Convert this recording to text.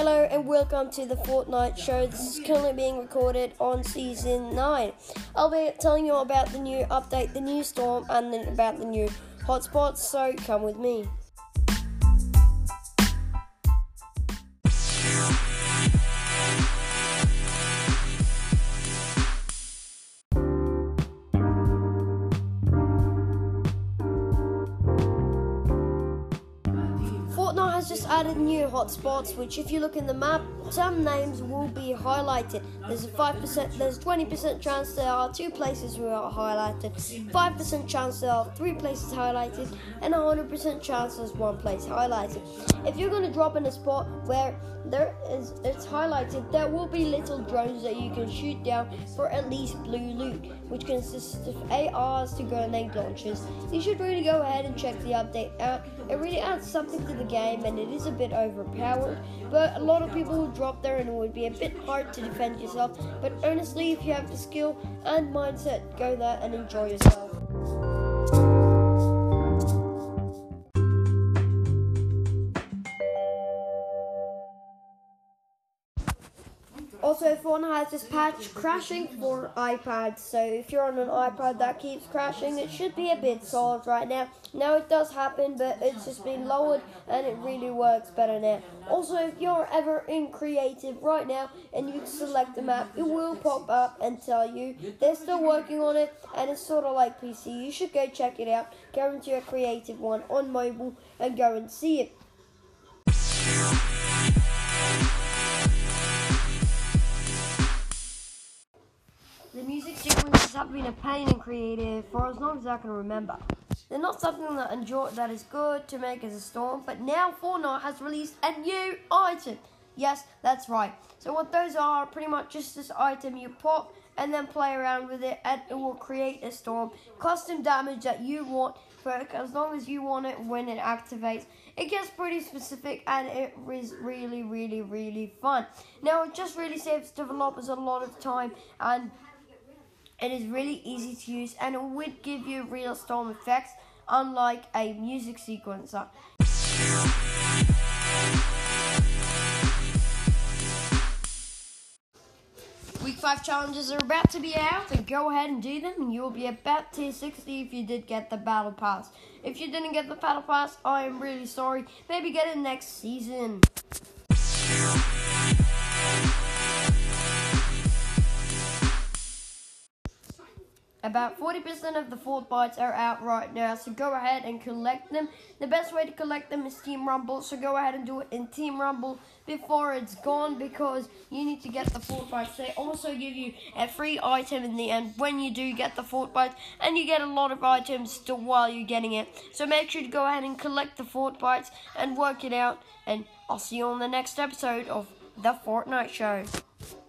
Hello and welcome to the Fortnite show. This is currently being recorded on season 9. I'll be telling you about the new update, the new storm, and then about the new hotspots, so come with me. Fortnite has just added new hotspots, which if you look in the map, some names will be highlighted. There's a 20% chance there are 2 places who are highlighted, 5% chance there are 3 places highlighted, and 100% chance there's 1 place highlighted. If you're going to drop in a spot where it's highlighted, there will be little drones that you can shoot down for at least blue loot, which consists of ARs to grenade launchers. You should really go ahead and check the update out. It really adds something to the game, and it is a bit overpowered, but a lot of people will drop there and it would be a bit hard to defend yourself. But honestly, if you have the skill and mindset, go there and enjoy yourself. Also, Fortnite has this patch crashing for iPads, so if you're on an iPad that keeps crashing, it should be a bit solved right now. Now it does happen, but it's just been lowered and it really works better now. Also, if you're ever in creative right now and you select the map, it will pop up and tell you they're still working on it, and it's sort of like PC. You should go check it out, go into your creative one on mobile and go and see it. The music sequences have been a pain in creative for as long as I can remember. They're not something that is good to make as a storm, but now Fortnite has released a new item. Yes, that's right. So what those are pretty much just this item you pop and then play around with it, and it will create a storm. Custom damage that you want for as long as you want it when it activates. It gets pretty specific and it is really, really, really fun. Now it just really saves developers a lot of time, and it is really easy to use, and it would give you real storm effects, unlike a music sequencer. Week 5 challenges are about to be out, and go ahead and do them, and you'll be about tier 60 if you did get the battle pass. If you didn't get the battle pass, I am really sorry. Maybe get it next season. About 40% of the Fortbytes are out right now, so go ahead and collect them. The best way to collect them is Team Rumble, so go ahead and do it in Team Rumble before it's gone, because you need to get the Fortbytes. They also give you a free item in the end when you do get the Fortbytes, and you get a lot of items still while you're getting it. So make sure to go ahead and collect the Fortbytes and work it out, and I'll see you on the next episode of The Fortnite Show.